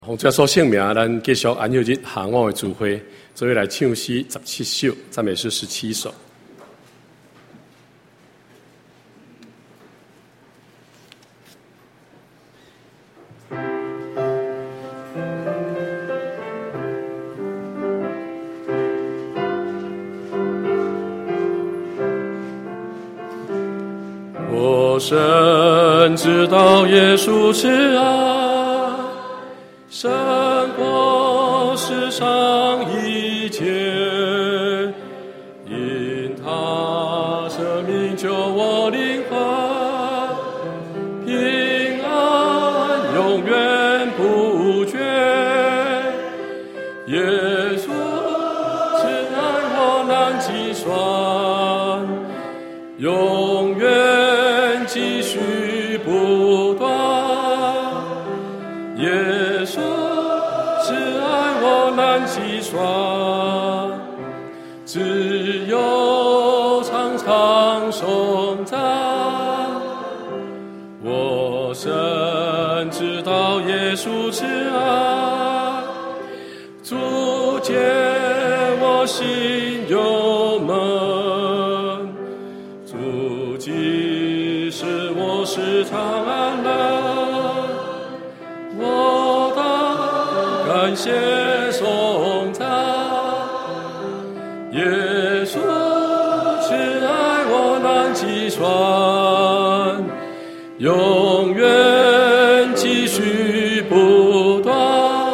奉主耶稣圣名，咱继续安息日下午的聚会，所以来唱诗17首，赞美诗17首。我深知道耶稣慈爱胜过世上一切，因他生命救我灵魂，平安永远不绝。耶稣慈爱我难计算，永远继续不断。耶稣慈爱我难计算，只有常常颂赞。我深知道耶稣慈爱，主解我心忧闷，主即使我时常安乐，我当感谢颂赞。耶稣慈爱我难计算，永远继续不断。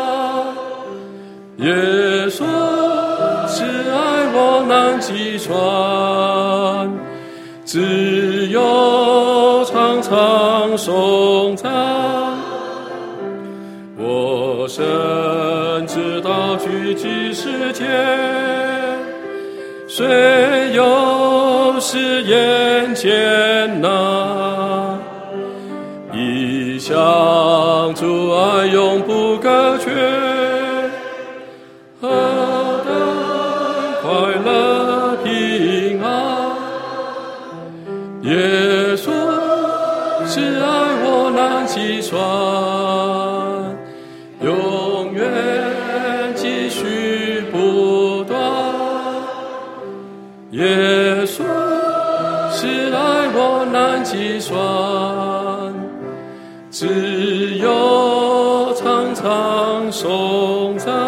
耶稣慈爱我难计算，只有常常颂赞。我深知道聚集世界，虽有时眼艰难，一向主爱永不隔绝，何等快乐平安。耶稣慈爱我难计算，永远继续不断。耶稣慈爱我难计算，只有常常颂赞。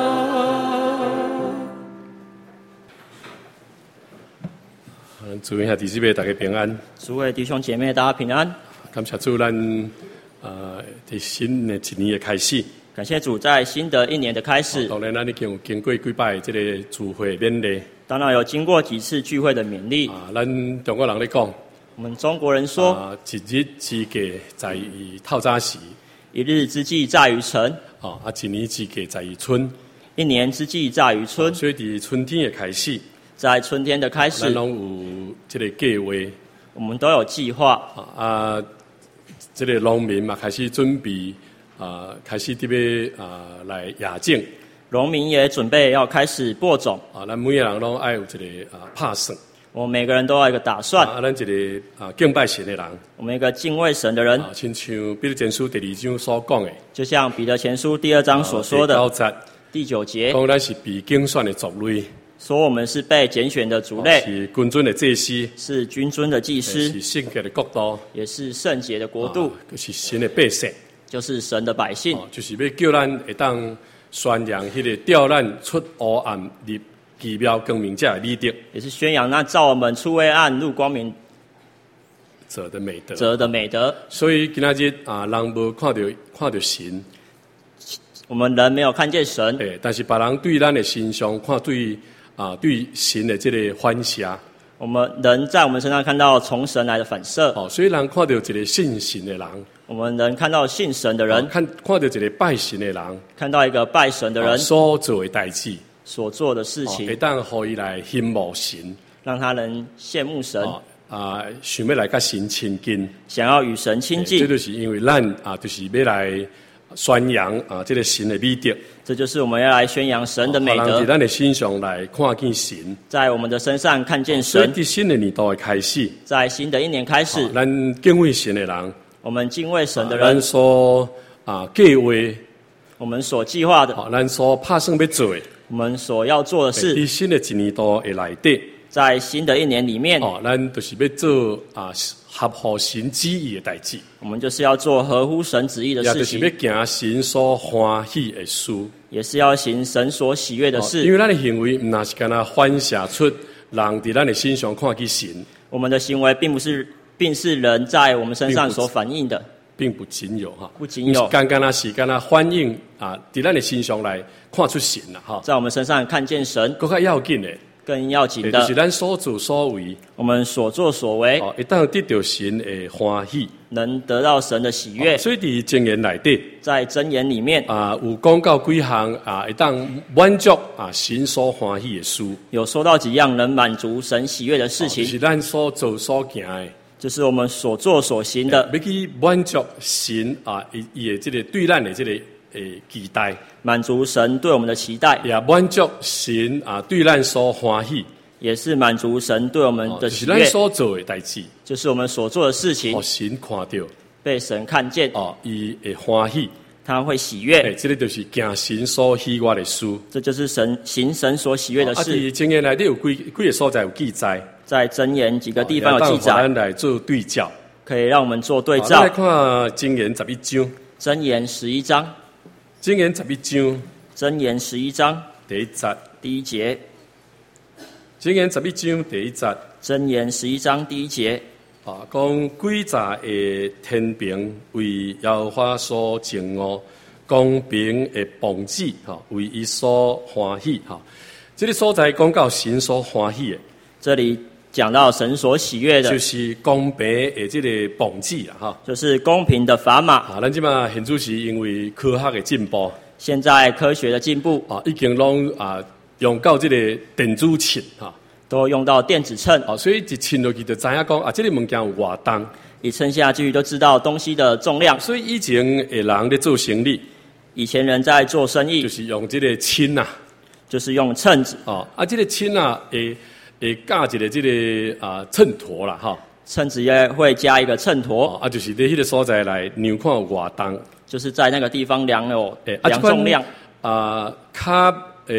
祝愿弟兄妹大家平安。 诸位弟兄姐妹，大家平安。 感谢主，咱在新的一年的开始。 感谢主，在新的一年的开始， 当然咱已经有经过几摆这个聚会勉励。 当然有经过几次聚会的勉励。 咱中国人咧讲， 我们中国人说， 一日之计在于透早时， 一日之计在于晨。 一年之计在于春， 一年之计在于春。 所以伫春天的开始， 在春天的开始， 咱拢有这个计划， 我们都有计划。 这个农民嘛开始准备，开始伫要来亚种。 农民也准备要开始播种。 咱每个人拢爱有一个打算。 我们每个人都要有一个打算。 咱一个敬拜神的人。 我们一个敬畏神的人。 亲像彼得前书第2章所讲的。 就像彼得前书第2章所说的。第9节。 讲咱是被拣选的族类。 说我们是被拣选的族类， 是君尊的祭司， 是君尊的祭司， 是圣洁的国度， 也是圣洁的国度， 就是神的百姓， 就是神的百姓， 就是要叫咱会当宣扬迄个调咱出黑暗入奇妙光明者的美德， 也是宣扬那照我们出黑暗入光明者的美德， 所以今仔日人无看到神， 我们人没有看见神， 但是别人对咱的形象看对神的这个反射， 我们人在我们身上看到从神来的反射。 所以人看到一个信神的人， 我们人看到信神的人， 看到一个拜神的人， 看到一个拜神的人所做的代志， 所做的事情， 会当互伊来羡慕神， 让他能羡慕神。 想要来甲神亲近， 想要与神亲近， 这就是因为咱就是要来宣扬这个神的美德。 这就是我们要来宣扬神的美德， 在咱的身上来看见神， 在我们的身上看见神。 所以新的年度的开始， 在新的一年开始， 咱敬畏神的人， 我们敬畏神的人， 咱所计划我们所计划的， 咱所打算要做的， 我们所要做的事， 在新的一年度的内底， 在新的一年里面， 咱就是要做合乎神旨意的代志。 我们就是要做合乎神旨意的事情， 也就是要行神所欢喜的事， 也是要行神所喜悦的事。 因为咱的行为唔那是干那反射出人在咱的身上看见神， 我们的行为并是人在我们身上所反映的， 并不仅有不仅有， 干那反映在咱的身上来看出神啦在我们身上看见神， 更加要紧的。 更要紧的， 就是咱所作所为， 我们所作所为， 一旦得到神的欢喜， 能得到神的喜悦。 所以在箴言内底， 在箴言里面有讲到几项一旦满足神所欢喜的事， 有说到几样能满足神喜悦的事情， 就是咱所做所行的， 就是我们所做所行的， 要去满足神伊的这个对咱的这个期待， 满足神对我们的期待， 也满足神对咱所欢喜， 也是满足神对我们的喜悦。 就是咱所做的代志， 就是我们所做的事情， 神看到， 被神看见， 伊会欢喜， 他会喜悦。 这个就是行神所喜悦的事， 这就是行神所喜悦的事。 箴言内底有几个所在有记载， 在箴言几个地方有记载， 咱来做对照， 可以让我们做对照。 来看箴言11章， 箴言11章。 箴言11章， 箴言11章第1節， 第1節。 箴言11章第1節， 箴言11章第1節。 講詭詐的天平為耶和華所憎惡，公平的棒子為伊所歡喜。這個所在講到神所歡喜的， 這裡講到神所喜悅的， 就是公平的這個棒子就是公平的砝碼。 咱即馬現在是因為科學的進步， 現在科學的進步已經攏用到這個電子秤都用到電子秤， 所以一稱落去就知影講這個物件有偌重， 一稱下去就知道東西的重量。 所以以前的人在做生意， 以前人在做生意就是用這個秤就是用秤子這個秤會加一個這個秤砣啦秤子也會加一個秤砣就是在那個所在來量看有偌重， 就是在那個地方量重量較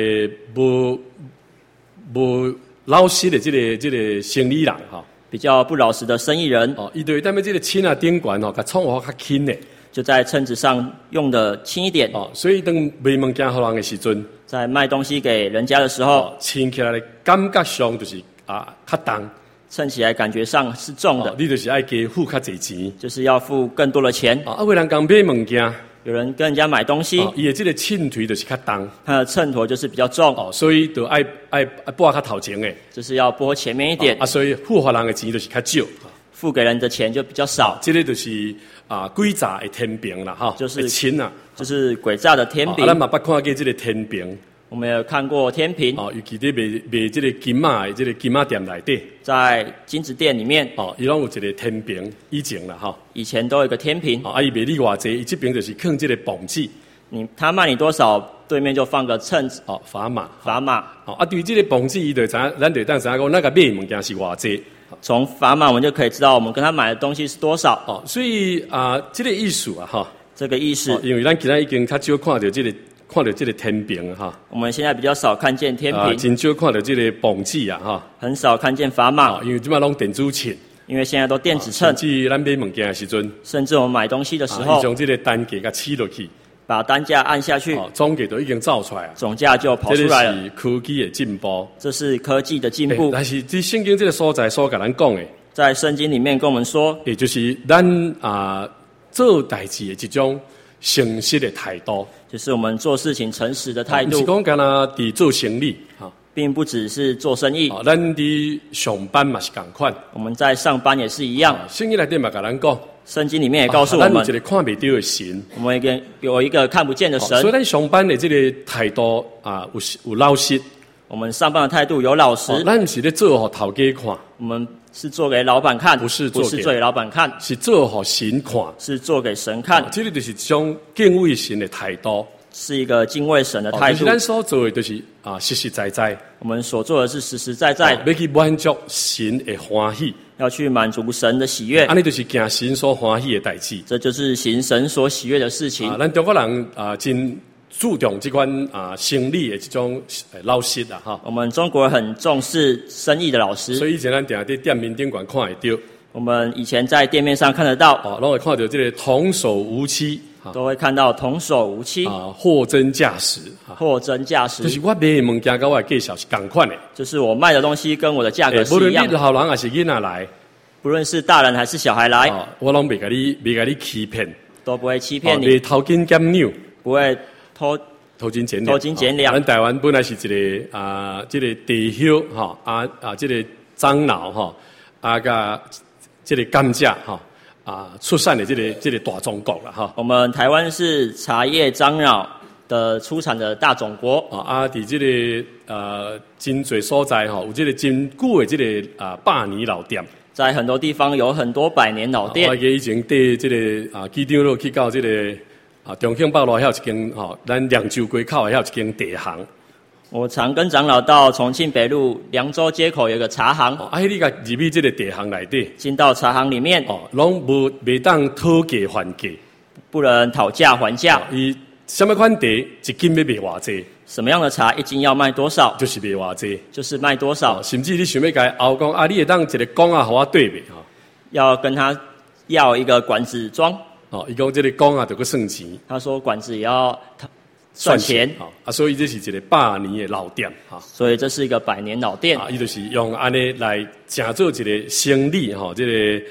無老實的這個生意人比較不老實的生意人伊就會踮咧這個秤頂懸甲創活較輕的， 就在秤子上用的輕一點所以當賣物件給人的時陣， 在賣東西給人家的時候稱起來的感覺上就是較重， 稱起來感覺上是重的， 你就是要加付較濟錢， 就是要付更多的錢有人講買物件， 有人跟人家買東西伊的這個秤砣就是較重， 他的秤砣就是比較重所以就愛撥較頭前的， 就是要撥前面一點所以付給人的錢就是較少， 付給人的錢就比較少這個就是詭詐的天平啦就是秤就是詭詐的天平咱嘛捌看過這個天平， 我們有看過天平尤其在賣這個金仔的這個金仔店內底， 在金子店裡面伊攏有一個天平，以前啦以前都有一個天平伊賣你偌濟，伊這邊就是放這個棒子， 他賣你多少，對面就放個秤子砝碼對於這個棒子，伊就知影，咱就當知影講那個買物件是偌濟， 從砝碼我們就可以知道我們跟他買的東西是多少所以這個意思這個意思因為咱今仔已經較少看到這個天平我們現在比較少看見天平真少看到這個棒子很少看見砝碼因為這馬攏電子秤， 因為現在都電子秤， 甚至咱買物件的時陣， 甚至我們買東西的時候將這個單價給起落去， 把單價按下去， 總價都已經造出來了， 總價就跑出來了。 這是科技的進步， 這是科技的進步。 但是在聖經這個所在所跟咱講的， 在聖經裡面跟我們說， 也就是咱做代志的一種誠實的態度， 就是我們做事情誠實的態度。 不是講干那在做生意並不只是做生意， 咱在上班嘛是同款， 我們在上班也是一樣。 聖經內底嘛跟咱講， 聖經裡面也告訴我們， 咱有一個看不到的神， 我們有一個看不見的神， 所以咱上班的這個態度有老實， 我們上班的態度有老實， 咱不是咧做給頭家看， 我們是做給老闆看， 不是做給老闆看， 是做給神看， 是做給神看。 這個就是一種敬畏神的態度， 是一個敬畏神的態度。 就是咱所做的就是實實在在， 我們所做的是實實在在， 要去滿足神的歡喜， 要去滿足神的喜悅。 安尼就是行神所歡喜的代志， 這就是行神所喜悅的事情。 咱中國人真注重这款生理的这种老师啦哈。 我们中国很重视生意的老师， 所以以前咱定在店面顶管看会到。 我们以前在店面上看得到， 拢会看到这个童叟无欺， 都会看到童叟无欺货真价实， 货真价实。 就是我卖的物件跟我的介绍是同款的， 就是我卖的东西跟我的价格是一样的。 无论你老人还是囡仔来， 不论是大人还是小孩来， 我拢袂甲你欺骗， 都不会欺骗你， 袂偷斤减两， 不会偷金减两。 咱台湾本来是一个这个地乡这个樟脑甲这个甘蔗出产的这个大总国啦哈。 我们台湾是茶叶樟脑的出产的大总国伫这个真侪所在有这个真久的这个百年老店， 在很多地方有很多百年老店。 我记得以前对这个机场路去到这个重庆北路还有一间咱凉州街口还有一间茶行。 我常跟长老到重庆北路凉州街口有个茶行， 你甲入去这个茶行内底， 进到茶行里面， 拢袂当讨价还价， 不能讨价还价。 伊什么款茶一斤要卖偌济？ 什么样的茶一斤要卖多少？ 就是卖偌济， 就是卖多少。 甚至你想要甲后讲你会当一个缸互我对袂要跟他要一个管子装。 伊讲这个缸就要算钱。 他说管子也要算钱所以这是一个百年的老店所以这是一个百年老店伊就是用安尼来成做一个生理这个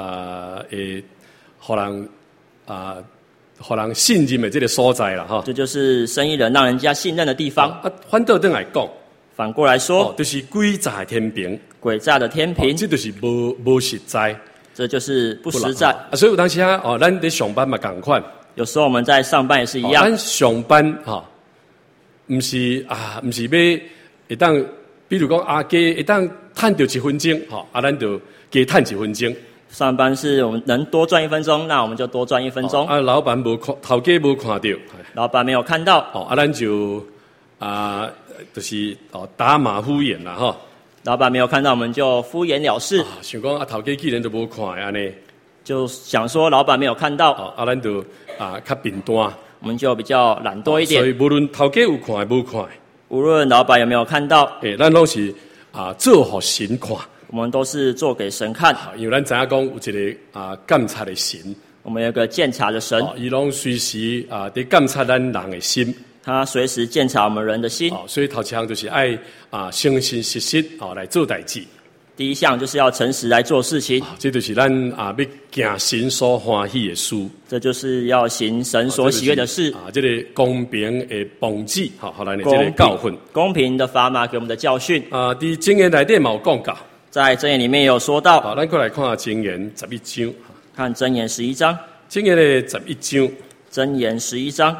互人信任的这个所在啦这就是生意人让人家信任的地方反倒转来讲， 反过来说就是诡诈的天平， 诡诈的天平这就是无实在， 这就是不实在所以有当时咱在上班嘛同款。 有时候我们在上班也是一样， 咱上班不是要会当，比如讲加会当赚到1分钟咱就加赚1分钟。 上班是我们能多赚1分钟，那我们就多赚1分钟。 老板头家无看到， 老板没有看到， 咱就就是打马虎眼啦哈。 老板没有看到，我们就敷衍了事。 想讲头家既然都无看安尼， 就想说老板没有看到， 咱就较平淡， 我们就比较懒惰一点。 所以无论头家有看无看， 无论老板有没有看到， 咱拢是做互神看。 我们都是做给神看， 因为咱知影讲有一个监察的神， 我们有个监察的神， 伊拢随时在监察咱人的心， 他随时监察我们人的心。 所以头一项就是爱诚诚实实来做代志。 第一项就是要诚实来做事情， 这就是咱要行神所欢喜的事， 这就是要行神所喜悦的事。 这个公平的帮助，后来的这个教训， 公平的砝码给我们的教训。 在箴言内底嘛有讲到。 在箴言里面也有说到， 咱过来看箴言11章， 看箴言11章， 箴言的11章， 箴言11章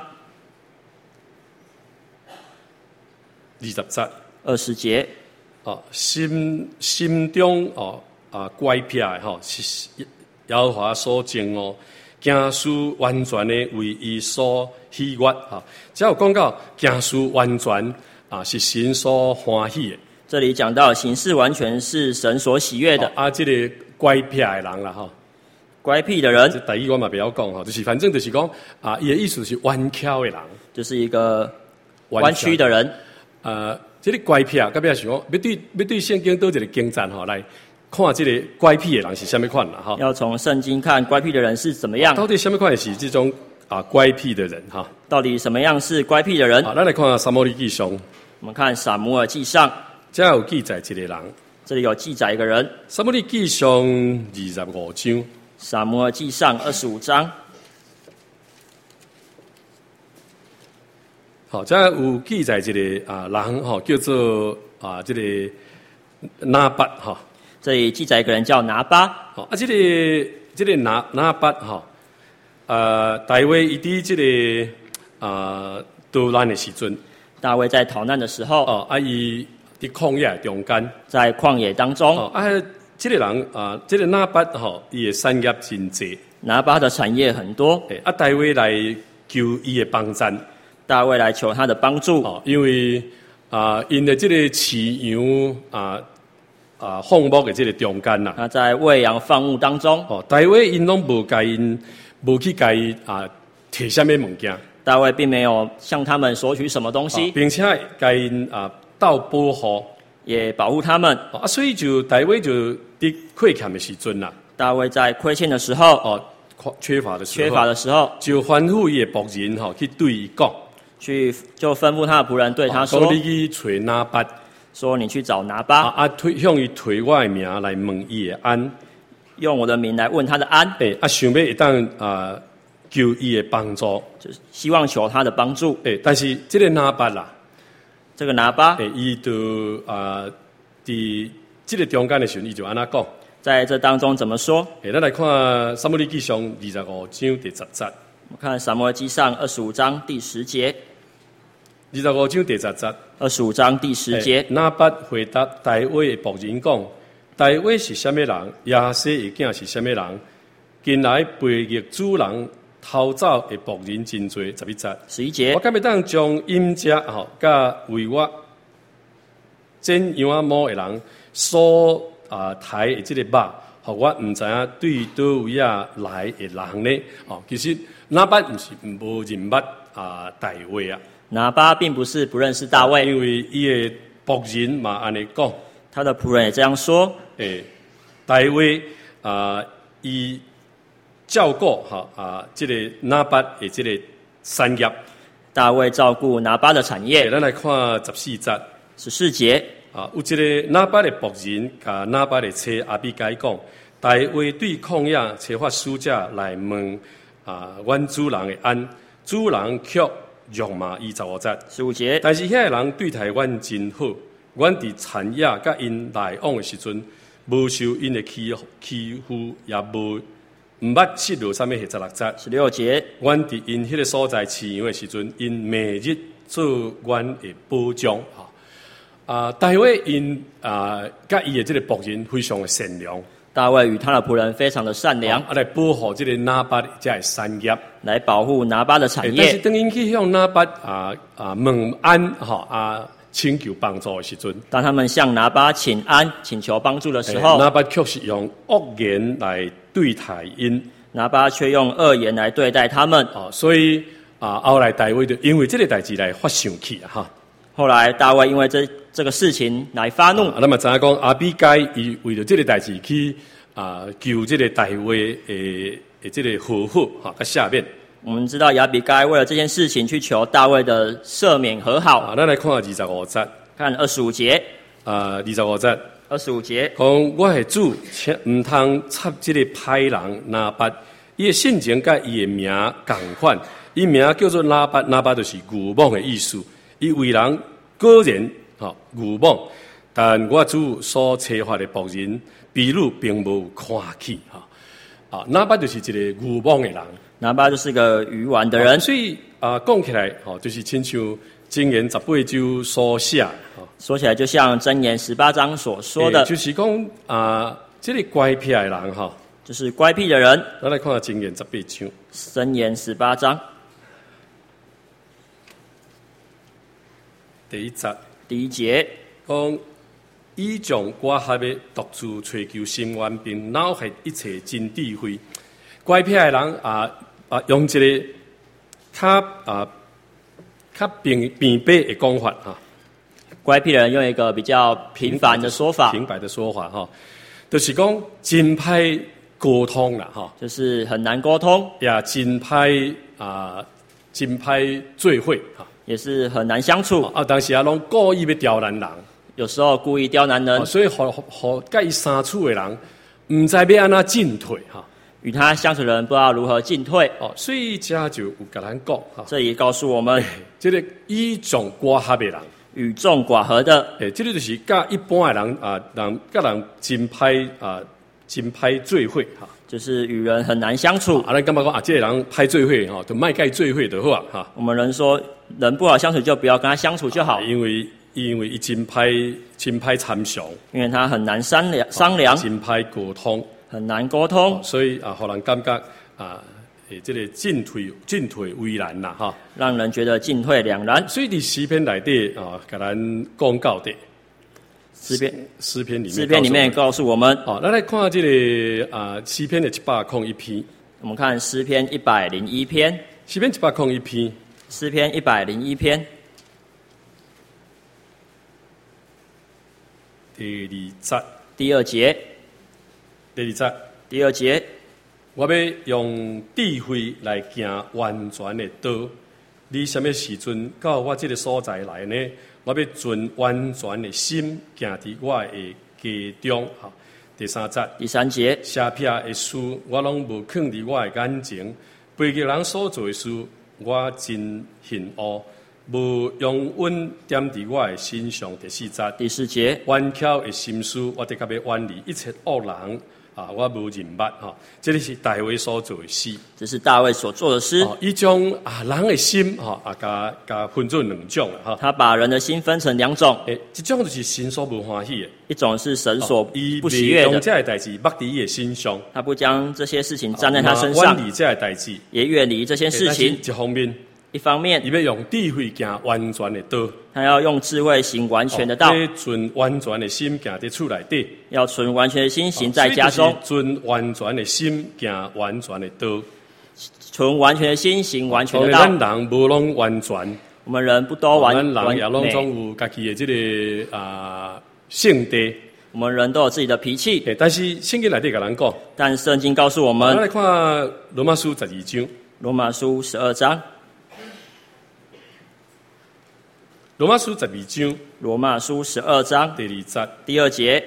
20节 ，20节， 心中乖僻的是耶和华所憎恶，行事完全的为伊所喜悦只有讲到行事完全是神所欢喜的。 这里讲到行事完全是神所喜悦的这个乖僻的人啦乖僻的人， 这第一我嘛不要讲就是反正就是讲伊的意思是弯曲的人， 就是一个弯曲的人。 这个乖僻到尾是讲要对圣经倒一个经站来看这个乖僻的人是什么款啦要从圣经看乖僻的人是怎么样， 到底什么款是这种乖僻的人到底什么样是乖僻的人？ 咱来看撒母耳记上， 我们看撒母耳记上。 这有记载一个人， 这里有记载一个人。 撒母耳记上25章， 撒母耳记上25章。 这有记载一个人叫做这个拿八这里记载一个人叫拿巴。 这个拿八大卫伊伫这个逃难的时阵， 大卫在逃难的时候伊伫旷野中间， 在旷野当中这个人这个拿八伊的产业真济， 拿巴的产业很多大卫来求伊的帮衬， 大卫来求他的帮助因为因的这个饲养放牧的这个中间啦， 他在喂养放牧当中大卫因拢无去甲伊摕什么物件， 大卫并没有向他们索取什么东西， 并且甲因斗保护， 也保护他们。 所以就大卫就伫亏欠的时阵啦， 大卫在亏欠的时候， 缺乏的时候，就吩咐伊的仆人去对伊讲， 就吩咐他的仆人对他说：“ 你去找拿八， 说你去找拿八， 向伊推我的名来问伊的安， 用我的名来问他的安。 想要会当求伊的帮助， 就是希望求他的帮助。 但是这个拿八啦， 这个拿八， 伊就伫这个中间的时候，伊就安那讲。” 在这当中怎么说？ 咱来看撒母耳记上25章第10节。 我看撒母耳记上25章第10节。 25章第10节。 25章第10节。 拿八回答大卫的仆人讲：大卫是什么人？亚西的囝是什么人？近来背逆主人偷走的仆人真多。11节。 11节。 我敢要当将饮食甲为我煎羊毛的人所抬的这个肉，互我唔知影对倒位来的人呢？其实拿八唔是无认捌大卫啊。 拿八并不是不认识大卫， 因为伊的仆人嘛安尼讲， 他的仆人也这样说。 大卫伊照顾这个拿八的这个产业。 大卫照顾拿八的产业。 咱来看14节。 14节。 有一个拿八的仆人，甲拿八的妻阿比该讲，大卫对旷野找发使者来问阮主人的安，主人却辱骂25节。 15节。但是遐个人对待阮真好，阮伫田野甲因来往的时阵，无受因的欺负，也毋捌失落啥物16节。 16节。 阮伫因迄个所在饲养的时阵，因每日做阮的保障。大卫因甲伊的这个仆人非常的善良。 大卫与他的仆人非常的善良， 来保护这个拿八的这产业， 来保护拿八的产业。 但是当因去向拿八问安请求帮助的时阵， 当他们向拿八请安请求帮助的时候， 拿八却是用恶言来对待因。 拿八却用恶言来对待他们。 所以后来大卫就因为这个代志来发生气后来大卫因为这个事情来发怒。 那么知影讲阿比该伊为了这个代志去求这个大卫的这个和好甲赦免。 我们知道亚比该为了这件事情去求大卫的赦免和好。 咱来看25节， 看25节。 25节。 25节。 讲我的主，唔通插这个歹人拿八，伊的性情甲伊的名同款，伊名叫做拿八，拿八就是愚妄的意思。伊为人果然愚妄，但我主所催发的仆人，比如并无看起拿八就是一个愚妄的人。 拿八就是个愚顽的人。 所以讲起来就是亲像箴言18章所写。 说起来就像箴言18章所说的， 就是讲这个乖僻的人就是乖僻的人。 咱来看箴言18章。 箴言18章第1节。 第1节讲以将寡合的独自追求心愿，并脑海一切真智慧。乖僻的人用一个较平白的讲法乖僻的人用一个比较平凡的说法， 平白的说法就是讲真歹沟通啦就是很难沟通， 也真歹做伙也是很难相处但是拢故意要刁难人， 有时候故意刁难人， 所以和甲伊相处的人唔知要安怎进退与他相处的人不知道如何进退所以这就有甲咱讲这也告诉我们， 这个以众寡合的人， 与众寡合的， 这个就是甲一般的人甲人真歹做伙就是与人很难相处咱感觉讲这个人歹做伙就莫甲伊做伙就好我们人说人不好相处就不要跟他相处就好， 因为伊真歹参详， 因为他很难商量， 真歹沟通， 很难沟通， 所以互人感觉这个进退为难啦让人觉得进退两难。 所以伫诗篇内底甲咱讲到的诗篇里面告诉我们咱来看这个诗篇的101篇。 我们看诗篇101篇。 诗篇101篇诗篇101篇第二节， 第2节， 第二节， 第2节， 我要用智慧来行完全的道。你什么时阵到我这个所在来呢？我要尽完全的心行伫我的家中。哈，第3节， 第3节， 写撇的事我拢无藏伫我的眼前，背着人所做的事，我真恨恶。无用稳点伫我的身上。第4节， 第4节， 弯巧的心思，我得甲要远离一切恶人啊！我无认捌哈，这里是大卫所做的诗。 这是大卫所做的诗。 伊将人的心甲分做2种哈。 他把人的心分成2种， 一种就是神所不欢喜的， 一种是神所不喜伊悦的。 将这的代志放伫伊的身上， 他不将这些事情沾在他身上， 远离这的代志， 也远离这些事情。 一方面， 一方面， 伊要用智慧行完全的道， 他要用智慧行完全的道， 要存完全的心行伫厝内底， 要存完全的心行在家中， 存完全的心行完全的道， 存完全的心行完全的道。 咱人无拢完全， 我们人不都完咱人也拢美， 总有家己的这个性地。 我们人都有自己的脾气。 但是圣经内底甲咱讲， 但圣经告诉我我们， 来看罗马书12章。 罗马书12章， 罗马书12章罗马书12章第2节， 第2节，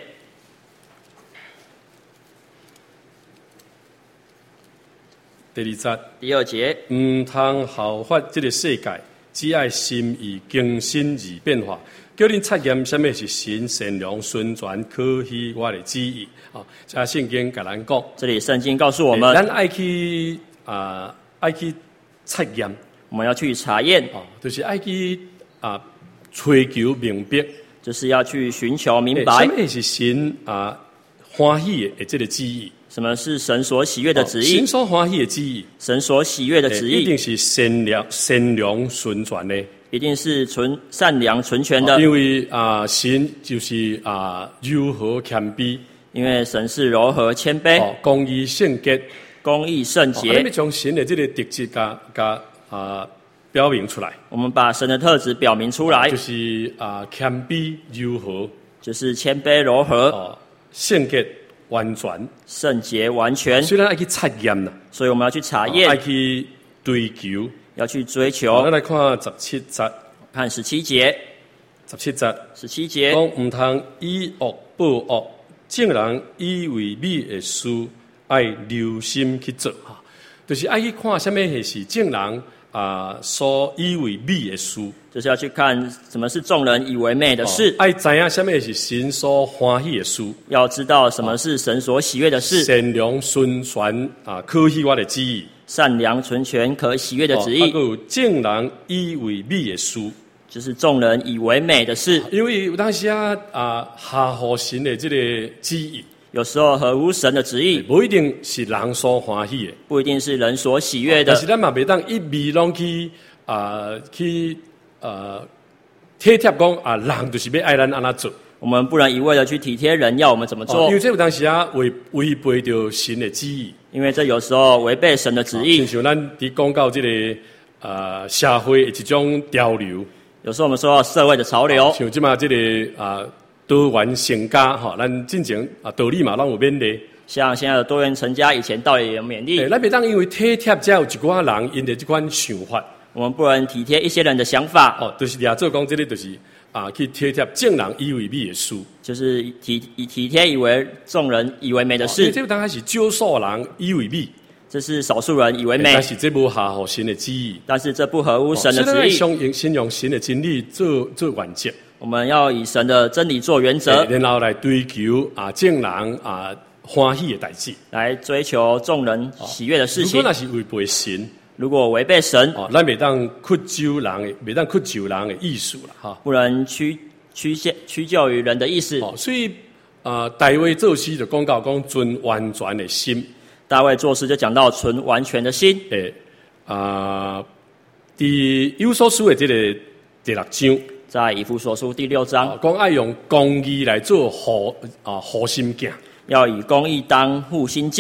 第2节， 第2节， 唔通效法这个世界，只爱心意更新而变化，叫恁测验什么是神善良、顺全、可喜我的旨意。啊，这圣经甲咱讲， 这里圣经告诉我们， 咱爱去爱去测验， 我们要去查验， 就是爱去追求明白， 就是要去寻求明白， 什么是神欢喜的这个旨意。 什么是神所喜悦的旨意？ 神所欢喜的旨意， 神所喜悦的旨意， 一定是善良、纯全的， 一定是善良、纯全的。 因为神就是柔和谦卑， 因为神是柔和谦卑， 公义圣洁， 公义圣洁。 我们将神的这个特质表明出来。 我们把神的特质表明出来， 就是谦卑柔和， 就是谦卑柔和， 圣洁完全， 圣洁完全。 虽然要去测验啦， 所以我们要去查验， 要去追求， 要去追求。 我们来看17节， 看17节 17节 ，17节讲唔通以恶报恶，正人以为美的事，爱留心去做哈，就是爱去看什么是正人所以为美的事， 就是要去看什么是众人以为美的事， 爱知影什么是神所欢喜的事， 要知道什么是神所喜悦的事， 善良、纯全可喜我的旨意， 善良、纯全、可喜悦的旨意， 还有正人以为美的事， 就是众人以为美的事。 因为有当时下乎神的这个旨意， 有时候合乎神的旨意， 不一定是人所欢喜的， 不一定是人所喜悦的。 但是咱嘛袂当一味拢去体贴讲人就是要爱咱安那做。 我们不能一味的去体贴人要我们怎么做， 因为这有当时违背着神的旨意， 因为这有时候违背神的旨意。 像咱伫讲到这个社会的一种潮流， 有时候我们说到社会的潮流， 像即嘛这个多元成家咱进前道理嘛拢有勉励。 像现在的多元成家，以前道理也有勉励。 咱袂当因为体贴才有一寡人因的这款想法， 我们不能体贴一些人的想法。 就是俩做讲这个就是去体贴正人以为美的事， 就是体贴以为众人以为美的事。 这当然是少数人以为美， 这是少数人以为美， 但是这无合乎神的旨意。 但是这不合乎神的旨意。 先用神的真理做原则， 我们要以神的真理做原则， 然后来追求正人欢喜的代志， 来追求众人喜悦的事情。 如果那是违背神， 如果违背神， 咱袂当屈就人的意思啦， 不能屈就于人的意思。 所以大卫做诗就讲到讲存完全的心。 大卫做诗就讲到存完全的心。 伫以弗所书的这个第6章， 在以弗所书第6章， 讲爱用公义来做护心镜， 要以公义当护心镜。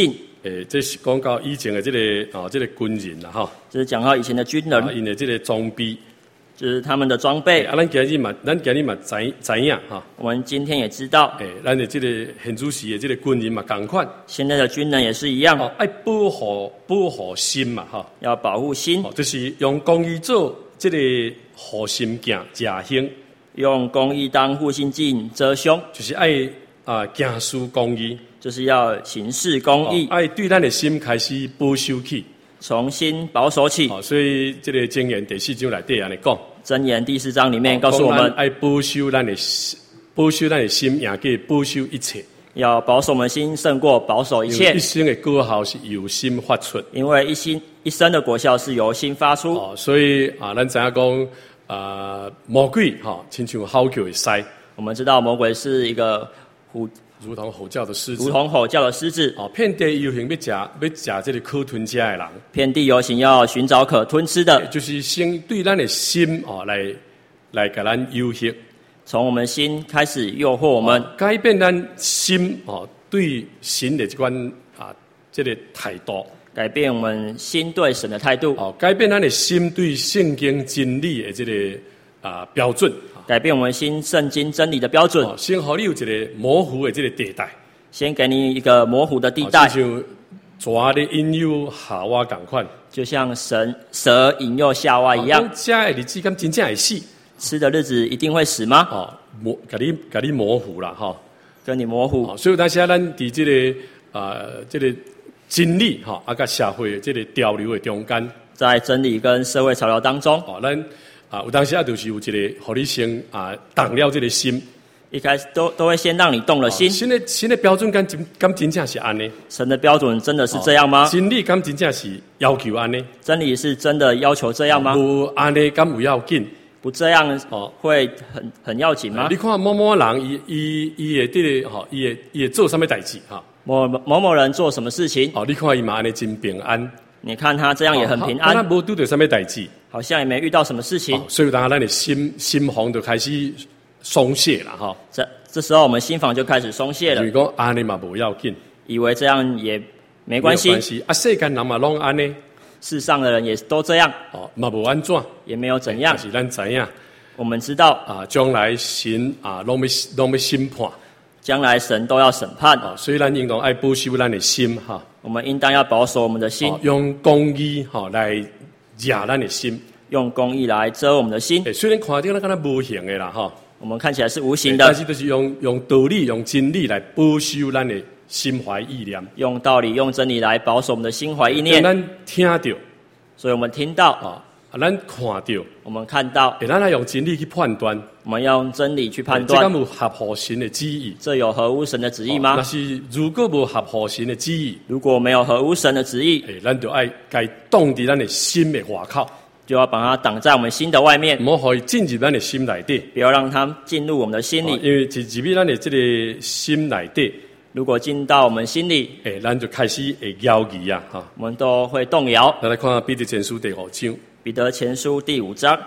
这是讲到以前的这个军人啦，哈。 这是讲到以前的军人， 因为这个装备， 就是他们的装备。 咱今日嘛知影哈。 我们今天也知道， 咱的这个现主时的这个军人嘛，同款。 现在的军人也是一样， 爱保护心嘛，哈。 要保护心， 就是用公义做这个护心镜遮胸， 用公义当护心镜遮胸， 就是爱行事公义， 就是要行事公义， 爱对咱的心开始保守起。 从心保守起。 所以这个箴言第4章内底安尼讲， 箴言第4章里面告诉我们， 爱保守咱的心，也可以保守一切。 要保守我们心胜过保守一切。 一生的果效是由心发出， 因为一生的果效是由心发出。 所以咱知影讲魔鬼亲像吼叫的狮。我们知道魔鬼是一个如同吼叫的狮子， 如同吼叫的狮子。 遍地游行要吃这个可吞吃的人， 遍地游行要寻找可吞吃的， 就是先对咱的心来给咱诱惑， 从我们心开始诱惑我们， 改变咱心对神的这款这个态度， 改变我们心对神的态度， 改变咱的心对圣经真理的这个标准。 改变我们心圣经真理的标准， 先给你有一个模糊的这个地带， 先给你一个模糊的地带， 就像蛇的引诱夏娃同款， 就像蛇引诱夏娃一样。 吃的日子敢真正会死？ 吃的日子一定会死吗？ 给你模糊啦，哈， 跟你模糊。 所以有当时咱伫这个真理甲社会这个潮流的中间， 在真理跟社会潮流当中， 咱有当时就是有一个，互你先动了这个心， 一开始都会先让你动了心。 新的标准敢真正是安尼？ 神的标准真的是这样吗？ 真理敢真正是要求安尼？ 真理是真的要求这样吗？ 不安尼敢有要紧？ 不这样会很要紧吗？ 你看某某人伊会这个伊会做什么代志某人做什么事情？ 你看伊嘛安尼真平安。你看他这样也很平安， 他无拄到什么代志， 好像也没遇到什么事情， 所以当然咱的心房就开始松懈了哈。 这时候我们心房就开始松懈了。 就是讲安尼嘛无要紧， 以为这样也没关系。 世间人嘛拢安尼， 世上的人也都这样， 嘛无安怎， 也没有怎样。 但是咱知影， 我们知道将来神拢要审判， 将来神都要审判。 所以咱应当爱保守咱的心哈。 我们应当要保守我们的心， 用公义来遮咱的心， 用公义来遮我们的心。 虽然看到咱敢若无形的啦哈， 我们看起来是无形的， 但是就是用道理、用真理来保守咱的心怀意念， 用道理、用真理来保守我们的心怀意念。 咱听到， 所以我们听到咱看到， 我们看到， 咱来用真理去判断， 我们要用真理去判断， 这有合乎神的旨意？ 这有合乎神的旨意吗？ 那是如果无合乎神的旨意， 如果没有合乎神的旨意， 咱就爱该挡伫咱的心的外口， 就要把它挡在我们心的外面， 唔好让它进入咱的心内底， 不要让它进入我们的心里， 因为入入咱的这个心内底， 如果进到我们心里， 咱就开始会摇疑啊，哈， 我们都会动摇。 来看彼得前书第5章。 彼得前书第5章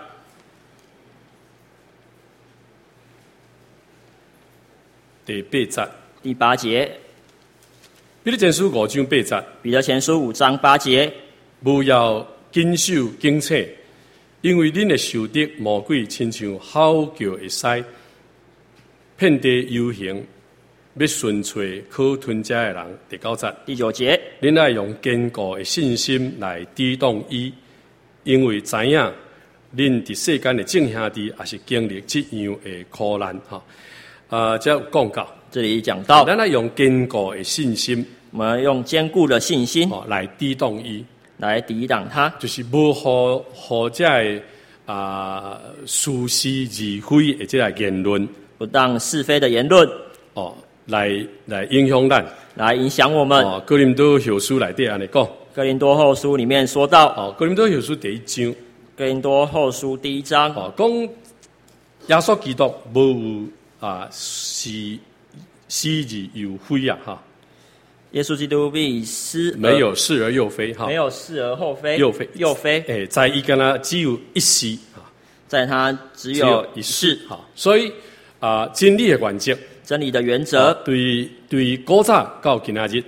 第8节。 第8节。 彼得前书5章8节。 彼得前书5章8节。 务要谨守警醒，因为恁的受敌魔鬼亲像吼叫的狮，遍地游行，要寻找可吞吃的人。第9节。 第9节。 恁爱用坚固的信心来抵挡伊。因为知影，恁伫世间的众兄弟也是经历这样的苦难哈。这有讲到， 这里讲到， 咱来用坚固的信心， 我们用坚固的信心来抵挡伊， 来抵挡他， 就是无互这个似是而非的这个言论， 不当是非的言论来影响咱， 来影响我们。 哥林多后书内底安尼讲。哥林多后书里面说到， 哥林多后书第1章， 哥林多后书第1章， 讲耶稣基督无是而又非啊哈， 耶稣基督必是没有是而又非哈， 没有是而后非， 又非，在伊跟他只有一时在他只有一世哈，所以真理的原则， 真理的原则， 对古早到今仔日。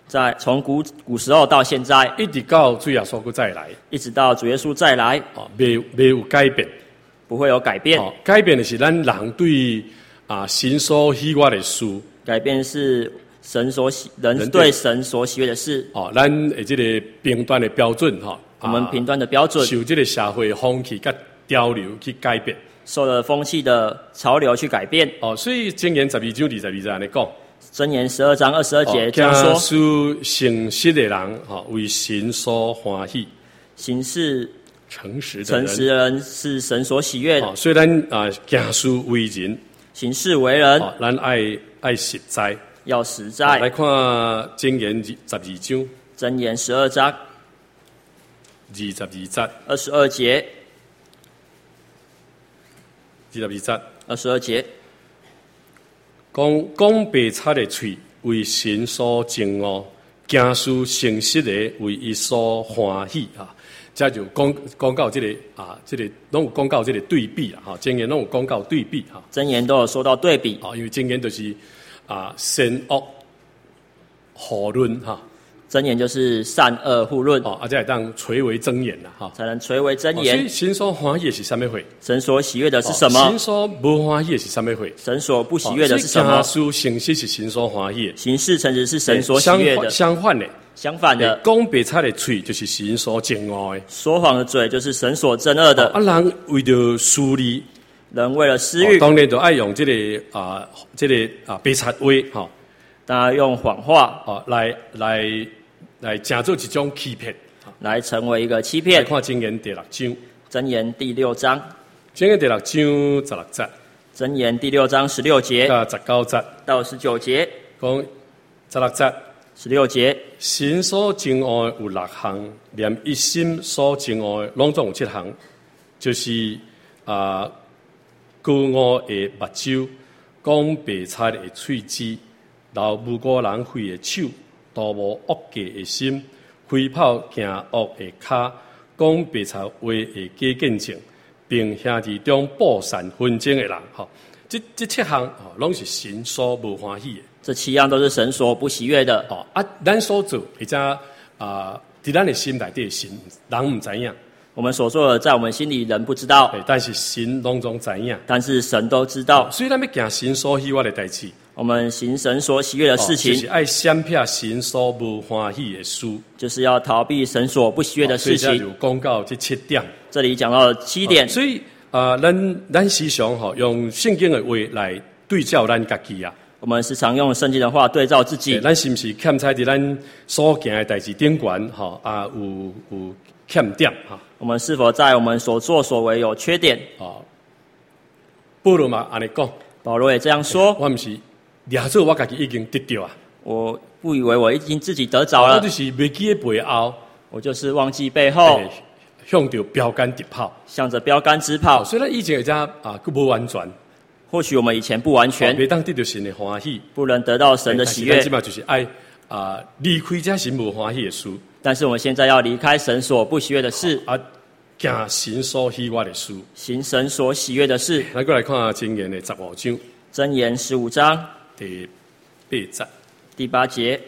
从古时候到现在， 一直到主耶稣再来， 一直到主耶稣再来， 没有改变， 不会有改变。 改变的是咱人对神所喜悦的事， 改变是人对神所喜悦的事。 咱的这个评断的标准我们评断的标准受这个社会风气跟潮流去改变， 受了风气的潮流去改变。 所以箴言12章22节安尼讲。 箴言12章22节这样说： 行事诚实的人，为神所欢喜； 行事诚实的人是神所喜悦的。 所以咱行事为人， 行事为人， 咱爱实在， 要实在。 来看箴言12章， 箴言12章 22节 ，22节 ，22节。讲白贼的嘴为神所憎恶，行事诚实的为伊所欢喜这就讲到这个这个拢有讲到这个对比箴言拢有讲到对比箴言都有说到对比因为箴言就是善恶互论箴言就是善恶互论这会当垂为箴言才能垂为箴言。 所以神所欢喜的是什么货？ 神所喜悦的是什么？ 神所不欢喜的是什么货？ 神所不喜悦的是什么？ 行事诚实是神所欢喜的， 行事诚实是神所喜悦的。 相反的，讲白贼的嘴就是神所憎恶的， 说谎的嘴就是神所憎恶的。 人为了私利， 人为了私欲， 当然就爱用这个白贼话当然用谎话来假做一种欺骗， 来成为一个欺骗。 来看箴言第6章， 箴言第6章， 箴言第6章16节， 箴言第6章16节到19节到19节， 讲16节。 16节， 神所憎恶的有6项，连一心所憎恶的拢总有7项，就是高傲的目睭，讲白贼的喙齿，流无辜人血的手，都无恶计的心，飞跑行恶的脚，讲白贼话的假见证，并兄弟中布散纷争的人。这7项拢是神所无欢喜的。 这7样都是神所不喜悦的。 咱所做或者在咱的心内底，神人唔知影。 我们所做的，在我们心里人不知道， 但是神拢总知影。 但是神都知道。 所以咱要行神所喜悦的代志。 我们行神所喜悦的事情， 就是爱闪避神所不欢喜的事， 就是要逃避神所不喜悦的事情。 所以就讲到这7点。 这里讲到了7点。 所以咱时常用圣经的话来对照咱家己啊。 我们时常用圣经的话对照自己。 咱是不是欠在伫咱所行的代志顶悬有欠点我们是否在我们所作所为有缺点？ 保罗嘛安尼讲， 保罗也这样说。 我不是抓做我家己已经得到啊。 我不以为我已经自己得着了。 我就是忘记背后， 我就是忘记背后， 向着标杆直跑， 向着标杆直跑。 所以咱以前佫无完全。 或许我们以前不完全， 未当得到神的欢喜， 不能得到神的喜悦。 但是就是爱离开这神无欢喜的事。 但是我们现在要离开神所不喜悦的事， 行神所喜悦的事， 行神所喜悦的事。 咱过来看箴言的15章， 箴言15章第8节， 第8节，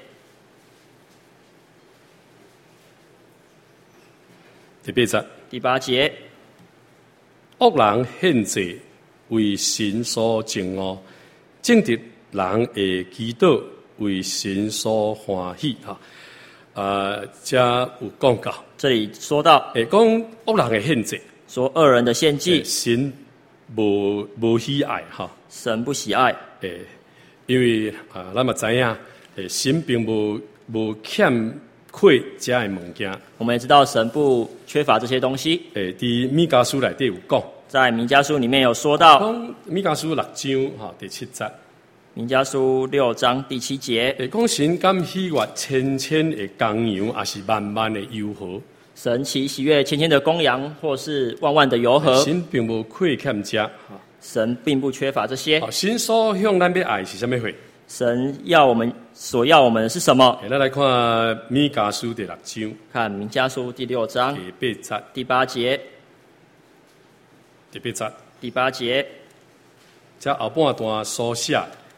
第8节， 第8节， 恶人献祭为神所憎恶，正直人的祈祷为神所欢喜这有讲到， 这里说到， 讲恶人的献祭， 说恶人的献祭， 神无喜爱神不喜爱， 因为咱嘛知影，神并无欠缺这的物件。 我们也知道神不缺乏这些东西。 伫米迦书内底有讲。 在弥迦书里面有说到， 弥迦书6章第7节， 弥迦书6章第7节， 讲神甘喜悦千千的公羊，还是万万的油和。 神其喜悦千千的公羊，或是万万的油和。 神并无亏欠这， 神并不缺乏这些。 神所向咱要爱是什么货？ 神要我们所要我们的是什么？ 咱来看弥迦书第6章， 看弥迦书第6章第8节， 第8节。 第8节， 第8节， 这后半段所写，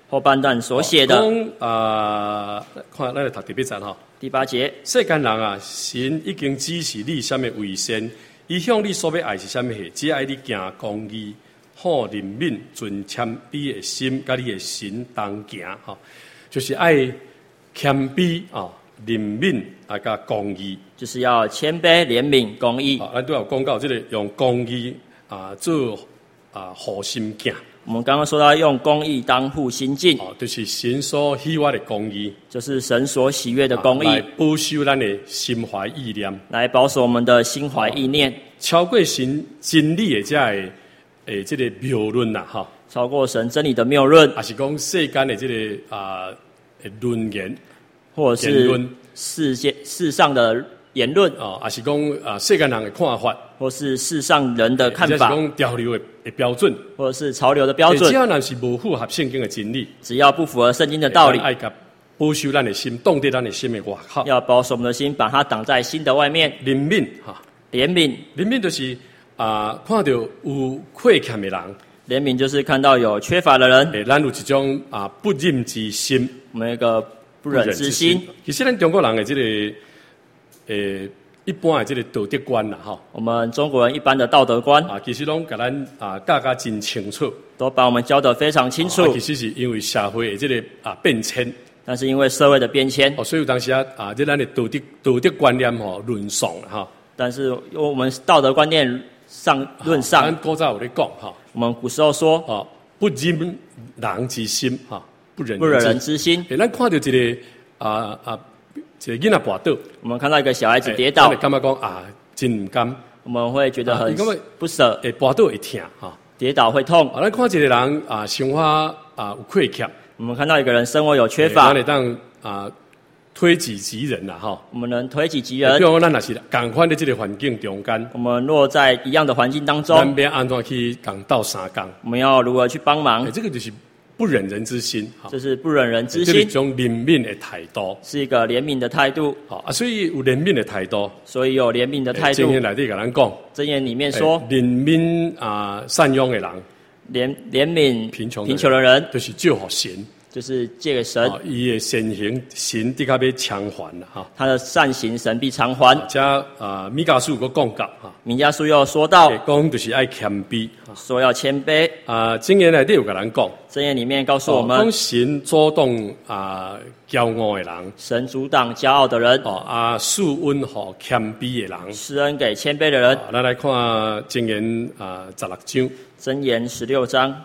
后半段所写的看咱来读第8节哈。 第8节， 世间人啊，神已经指示你什么为善，伊向你所要爱是什么事，只爱你行公义、好怜悯、存谦卑的心，甲你的神同行哈，就是爱谦卑啊、怜悯啊，甲公义， 就是要谦卑、怜悯、公义。 咱都有讲到这个用公义做护心镜。 我们刚刚说到用公义当护心镜， 就是神所喜悦的公义， 就是神所喜悦的公义， 来保守咱的心怀意念， 来保守我们的心怀意念， 超过神真理的这个谬论呐，哈， 超过神真理的谬论， 也是讲世间的这个论言， 或者是世上的言论也是讲世间人的看法， 或是世上人的看法， 或者是讲潮流的标准， 或者是潮流的标准。 只要若是无符合圣经的真理， 只要不符合圣经的道理， 爱甲保守咱的心，挡在咱的心的外口， 要保守我们的心，把它挡在心的外面。 怜悯哈， 怜悯就是看到有亏欠的人。 怜悯就是看到有缺乏的人， 咱有一种不忍之心， 我们有一个不忍之心。 其实咱中国人的这个一般的这个道德观啦，哈， 我们中国人一般的道德观其实拢甲咱教甲真清楚， 都把我们教得非常清楚。 其实是因为社会的这个变迁， 但是因为社会的变迁， 所以有当时这咱的道德观念沦丧哈。 但是我们道德观念论上， 咱古早有咧讲哈， 我们古时候说不忍人之心哈，不忍人之心。 咱看到一个一个囡仔跌倒， 我们看到一个小孩子跌倒， 感觉讲真唔甘， 我们会觉得很不舍， 跌倒会痛哈， 跌倒会痛。 咱看一个人生活有亏欠， 我们看到一个人生活有缺乏， 咱会当推己及人啦哈。 我们能推己及人。 比如讲，咱若是共款的这个环境中间， 我们落在一样的环境当中， 咱要安怎去共斗相共？ 我们要如何去帮忙？ 这个就是不忍人之心， 这是不忍人之心， 这是一种怜悯的态度， 是一个怜悯的态度。 所以有怜悯的态度， 所以有怜悯的态度。 箴言内底甲咱讲， 箴言里面说， 怜悯善良的人， 怜悯贫穷的人， 就是借予神。 就是借给神， 伊的善行，神的确要偿还啦哈。 他的善行，神必偿还。 加米迦书有个讲到哈， 米迦书又说到， 讲就是爱谦卑， 说要谦卑。 箴言内底有甲咱讲， 箴言里面告诉我们， 讲神阻挡骄傲的人， 神阻挡骄傲的人， 赐恩予谦卑的人， 施恩给谦卑的人。 咱来看箴言16章， 箴言16章。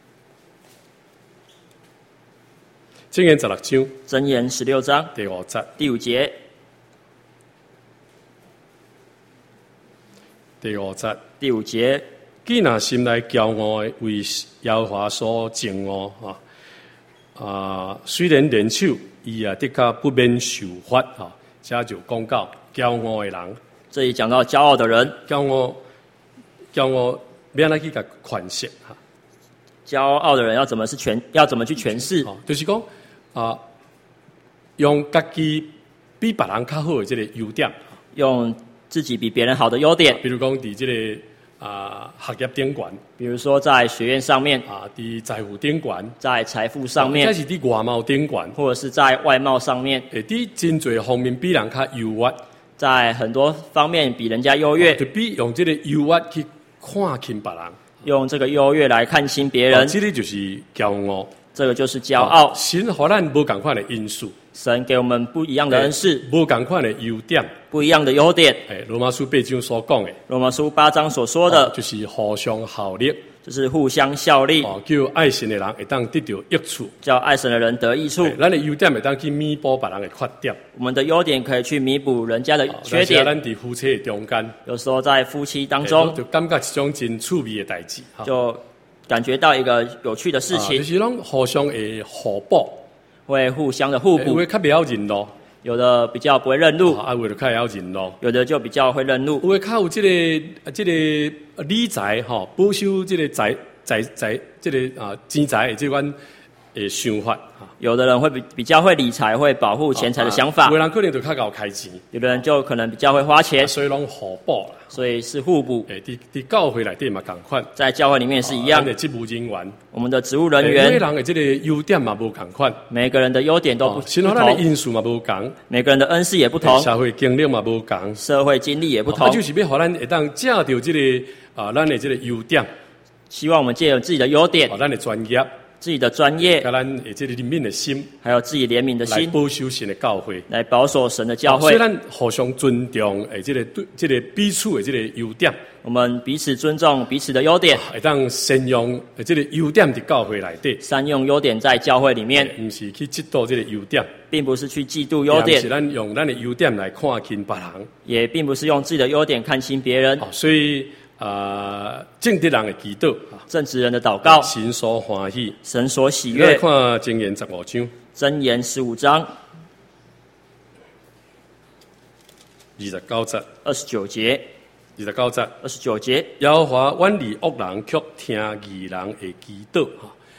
箴言16章， 箴言16章第5節， 第5節， 第5節， 第5節。 既若心內驕傲的，為耶和華所憎惡雖然聯手，伊的確不免受罰哈。這就講到驕傲的人。 這裡講到驕傲的人， 驕傲，要怎去甲詮釋哈？ 驕傲的人要怎麼去詮釋？ 就是講用自己比別人較好的這個優點， 用自己比別人好的優點， 比如講在這個學業頂懸， 比如說在學院上面在財富頂懸， 在財富上面， 或者是在外貌頂懸， 或者是在外貌上面， 在真多方面比人較優越， 在很多方面比人家優越， 就比用這個優越去看輕別人， 用這個優越來看輕別人， 這個就是驕傲。 這個就是驕傲。 神給咱無同款的因素， 神給我們不一樣的恩賜， 無同款的優點， 不一樣的優點。 羅馬書8章所講的， 羅馬書8章所說的， 就是互相效力， 就是互相效力， 叫愛神的人會當得到益處， 叫愛神的人得益處。 咱的優點會當去彌補別人的缺點， 我們的優點可以去彌補人家的缺點。 咱在夫妻的中間， 有時候在夫妻當中， 就感覺一種真趣味的代誌， 就感覺到一個有趣的事情， 就是攏互相的互補， 會互相的互補。 有的較袂曉認路， 有的比較不會認路， 有的較會曉認路， 有的就比較會認路。 有的較有這個理財保守這個財這個錢財的這款的想法有的人会比较会理财，会保护钱财的想法。 有的人可能就较够开钱， 有的人就可能比较会花钱， 所以拢互补啦。 所以是互补。 伫教会内底嘛同款， 在教会里面也是一样。 咱的职务人员， 我们的职务人员， 每个人的这个优点嘛无同款， 每个人的优点都不同，咱的因素嘛无同， 每个人的恩赐也不同， 社会经历嘛无同， 社会经历也不同。 就是要互咱会当借着这个咱的这个优点， 希望我们借由自己的优点， 咱的专业。 自己的专业， 跟咱这个怜悯的心， 还有自己怜悯的心， 来保守神的教会， 来保守神的教会。 所以咱互相尊重，这个彼此的这个优点， 我们彼此尊重彼此的优点， 会当善用这个优点在教会内底， 善用优点在教会里面， 不是去嫉妒这个优点， 并不是去嫉妒优点， 是咱用咱的优点来看轻别人， 也并不是用自己的优点看轻别人。 所以正直人的祈祷， 正直人的祷告， 神所欢喜， 神所喜悦。 看箴言15章， 箴言15章 29节 ，29节 ，29节 ，29节。 耶和华远离恶人，却听义人的祈祷，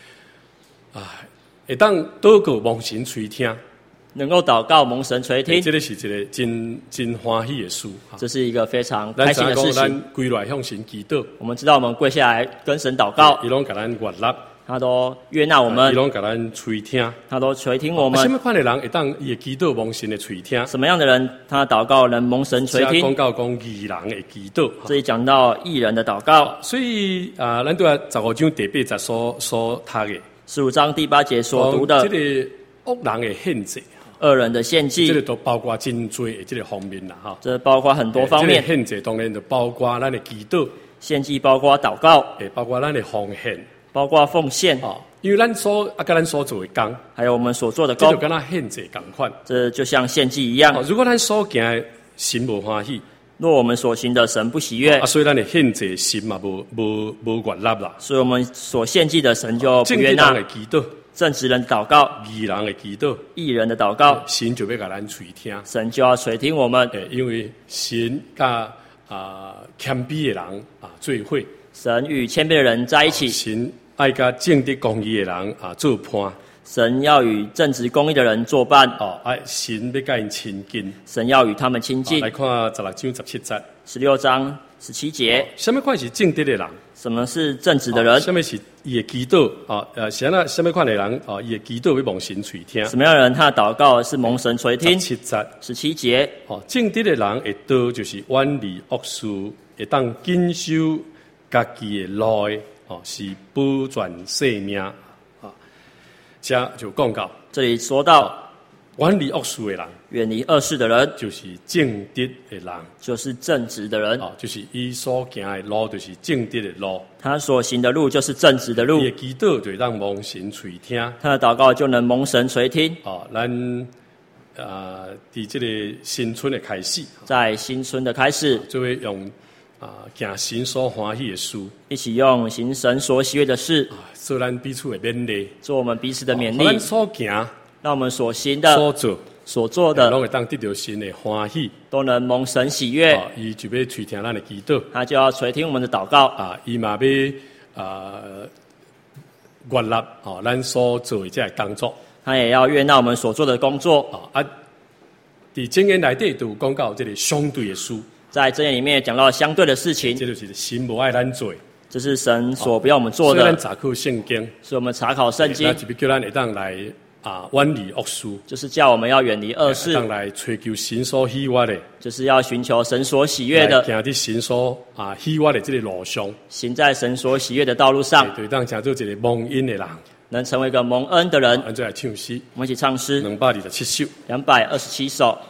会当祷告蒙神垂听。 能够祷告蒙神垂听， 这个是一个真欢喜的事。 这是一个非常开心的事情。 咱跪来向神祈祷， 我们知道我们跪下来跟神祷告， 伊拢给咱悦纳， 他都悦纳我们， 伊拢给咱垂听， 他都垂听我们。 什么款的人会当伊的祈祷蒙神的垂听？ 什么样的人他的祷告能蒙神垂听？ 讲到义人的祈祷， 这里讲到义人的祷告。 所以咱对15章第8节所读的 ，15章第8节所读的， 这个恶人的献祭。 恶人的献祭， 这个都包括真多的这个方面啦， 这包括很多方面。 献祭当然就包括咱的祈祷， 献祭包括祷告， 包括咱的奉献， 包括奉献。 因为咱跟咱所做的工， 还有我们所做的工， 这就跟咱献祭同款。 这就像献祭一样。 如果咱所行的神无欢喜， 若我们所行的神不喜悦， 所以咱的献祭神嘛无悦纳啦。 所以我们所献祭的神就不悦纳。正直人的祷告， 义人的祈祷， 义人的祷告， 神就要给咱垂听， 神就要垂听我们。 因为神甲谦卑的人做伙， 神与谦卑的人在一起， 神爱甲正直公义的人做伴， 神要与正直公义的人作伴。 神要甲因亲近， 神要与他们亲近。 来看16章17节 ，16章17节， 什么款是正直的人？ 什么是正直的人？ 什么是伊的祈祷什么款的人伊的祈祷要蒙神垂听？ 什么样的人他的祷告是蒙神垂听？17节， 正直的人的道就是远离恶事，会当谨守家己的路，是保全性命。这就讲到这里说到远离恶事的人， 远离恶事的人， 就是正直的人， 就是正直的人。 就是伊所行的路，就是正直的路。 他所行的路就是正直的路。 伊的祈祷就让蒙神垂听， 他的祷告就能蒙神垂听。 咱伫这个新春的开始， 在新春的开始， 就会用行神所欢喜的事， 一起用行神所喜悦的事， 做咱彼此的勉励， 做我们彼此的勉励。 咱所行， 让我们所行的、所做的， 拢会当得到神的欢喜， 都能蒙神喜悦。 伊就要垂听咱的祈祷， 他就要垂听我们的祷告。 伊嘛要悦纳咱所做的这个工作， 他也要悦纳我们所做的工作。 伫箴言内底就讲到这个相对的事， 在箴言里面讲到相对的事情， 这就是神无爱咱做， 这是神所不要我们做的。 所以咱查考圣经， 所以我们查考圣经， 就叫咱会当来远离恶事， 就是叫我们要远离恶事， 当来追求神所喜悦的， 就是要寻求神所喜悦的， 行在神所喜悦的这个路上， 行在神所喜悦的道路上， 对，当成做一个蒙恩的人， 能成为一个蒙恩的人。 咱就来唱诗， 我们一起唱诗 227首 ，227首。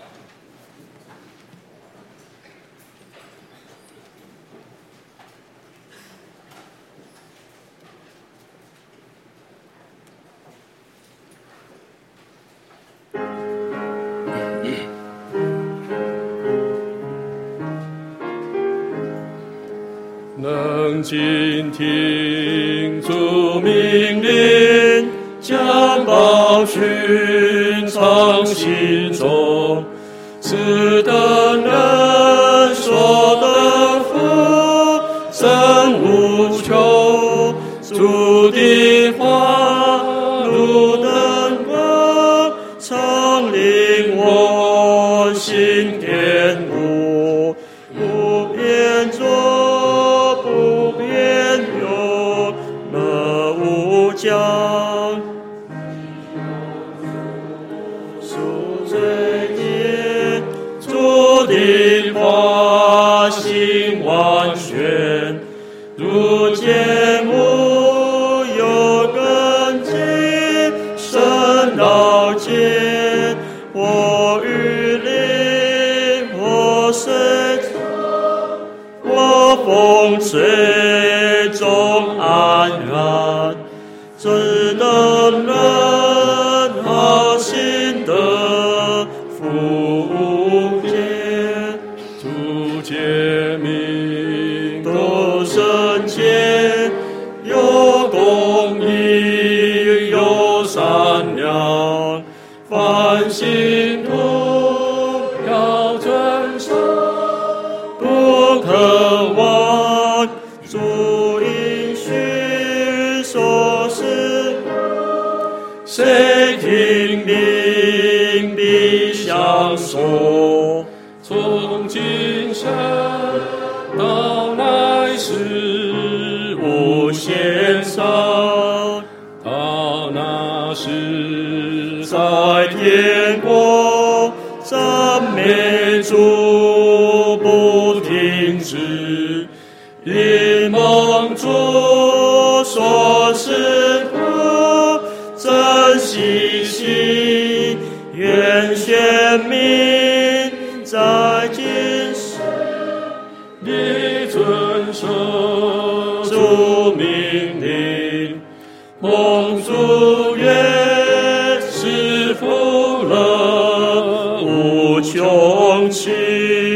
能静听主命令，将宝训藏心中，此等人所得福，深无穷。主的话如无疆，赎罪孽，主的化心完全，如见无有根基，深道见，我与灵，我随我风水中安然，只能人好心得福见， 主解明， 多圣洁，有公义，有善良，凡心徒要遵守，不可忘主应许所示，谁听命必享受， 从今生到来世无限上， 到那时在天国赞美主不停止，因蒙主所赐福，珍惜心，愿选民在今世你遵守主命令，蒙主愿赐福乐无穷期。